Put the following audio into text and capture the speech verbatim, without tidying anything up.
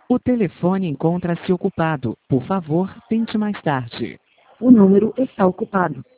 O telefone encontra-se ocupado. Por favor, tente mais tarde. O número está ocupado.